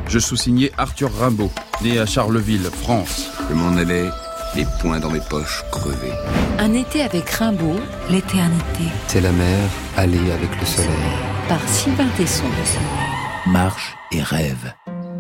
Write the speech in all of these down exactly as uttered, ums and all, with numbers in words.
Je sous-signais Arthur Rimbaud, né à Charleville, France. Je m'en allais, les poings dans mes poches, crevés. Un été avec Rimbaud, l'éternité. C'est la mer, aller avec le soleil. Par Sylvain Tesson. Marche et rêve.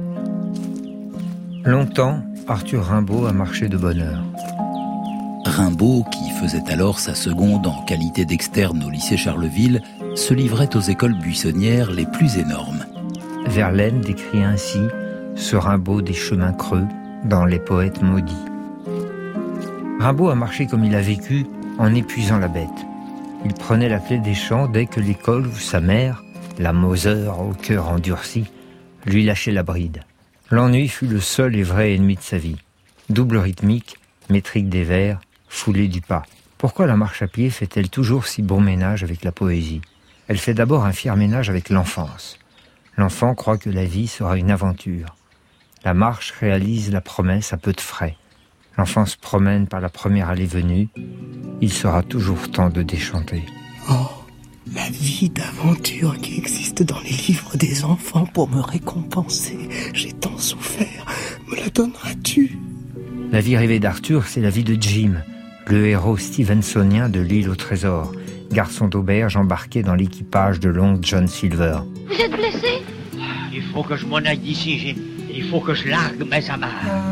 Longtemps, Arthur Rimbaud a marché de bonne heure. Rimbaud, qui faisait alors sa seconde en qualité d'externe au lycée Charleville, se livrait aux écoles buissonnières les plus énormes. Verlaine décrit ainsi ce Rimbaud des chemins creux dans Les Poètes maudits. Rimbaud a marché comme il a vécu en épuisant la bête. Il prenait la clé des champs dès que l'école ou sa mère, la Moser au cœur endurci, lui lâchait la bride. L'ennui fut le seul et vrai ennemi de sa vie. Double rythmique, métrique des vers, foulée du pas. Pourquoi la marche à pied fait-elle toujours si bon ménage avec la poésie ? Elle fait d'abord un fier ménage avec l'enfance. L'enfant croit que la vie sera une aventure. La marche réalise la promesse à peu de frais. L'enfant se promène par la première allée-venue. Il sera toujours temps de déchanter. Oh, la vie d'aventure qui existe dans les livres des enfants pour me récompenser. J'ai tant souffert. Me la donneras-tu ? La vie rêvée d'Arthur, c'est la vie de Jim, le héros stevensonien de L'île au trésor, garçon d'auberge embarqué dans l'équipage de Long John Silver. Vous êtes blessé ? Il faut que je m'en aille d'ici, j'ai... il faut que je largue mes amarres.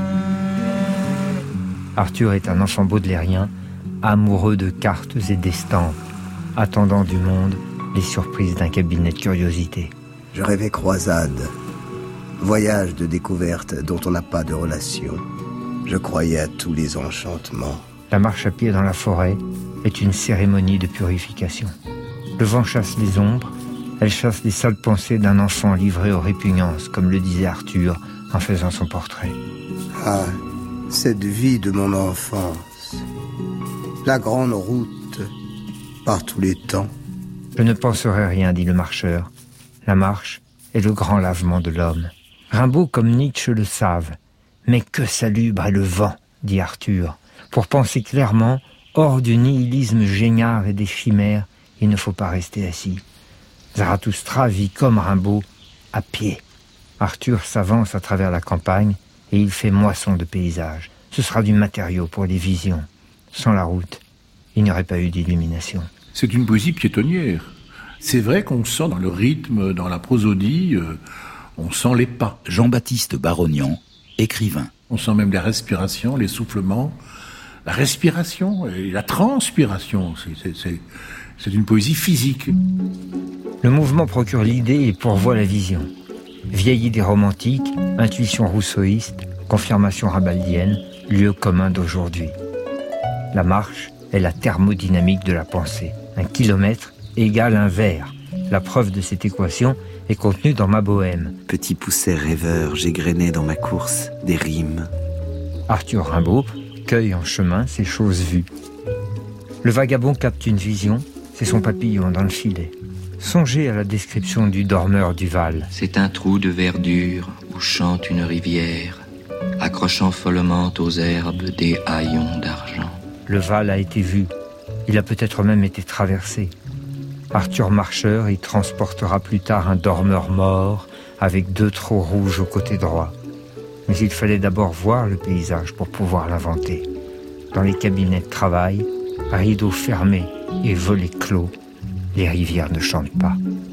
Arthur est un enfant baudelairien, amoureux de cartes et d'estampes, attendant du monde les surprises d'un cabinet de curiosité. Je rêvais croisade, voyage de découverte dont on n'a pas de relation. Je croyais à tous les enchantements. La marche à pied dans la forêt est une cérémonie de purification. Le vent chasse les ombres, elle chasse les sales pensées d'un enfant livré aux répugnances, comme le disait Arthur en faisant son portrait. Ah, cette vie de mon enfance, la grande route, par tous les temps. Je ne penserai rien, dit le marcheur. La marche est le grand lavement de l'homme. Rimbaud comme Nietzsche le savent. Mais que salubre est le vent, dit Arthur. Pour penser clairement, hors du nihilisme génial et des chimères, il ne faut pas rester assis. Zarathustra vit comme Rimbaud, à pied. Arthur s'avance à travers la campagne et il fait moisson de paysages. Ce sera du matériau pour les visions. Sans la route, il n'y aurait pas eu d'illumination. C'est une poésie piétonnière. C'est vrai qu'on sent dans le rythme, dans la prosodie, euh, on sent les pas. Jean-Baptiste Barognan, écrivain. On sent même la respiration, l'essoufflement, la respiration et la transpiration. C'est, c'est, c'est, c'est une poésie physique. Le mouvement procure l'idée et pourvoit la vision. Vieille idée romantique, intuition rousseauiste, confirmation rabaldienne, lieu commun d'aujourd'hui. La marche est la thermodynamique de la pensée. Un kilomètre égale un verre. La preuve de cette équation est contenue dans ma bohème. Petit pousset rêveur, j'égrenais dans ma course des rimes. Arthur Rimbaud cueille en chemin ces choses vues. Le vagabond capte une vision, c'est son papillon dans le filet. Songez à la description du dormeur du Val. C'est un trou de verdure où chante une rivière, accrochant follement aux herbes des haillons d'argent. Le Val a été vu, il a peut-être même été traversé. Arthur Marcheur y transportera plus tard un dormeur mort avec deux trous rouges au côté droit. Mais il fallait d'abord voir le paysage pour pouvoir l'inventer. Dans les cabinets de travail, rideaux fermés et volets clos, les rivières ne chantent pas.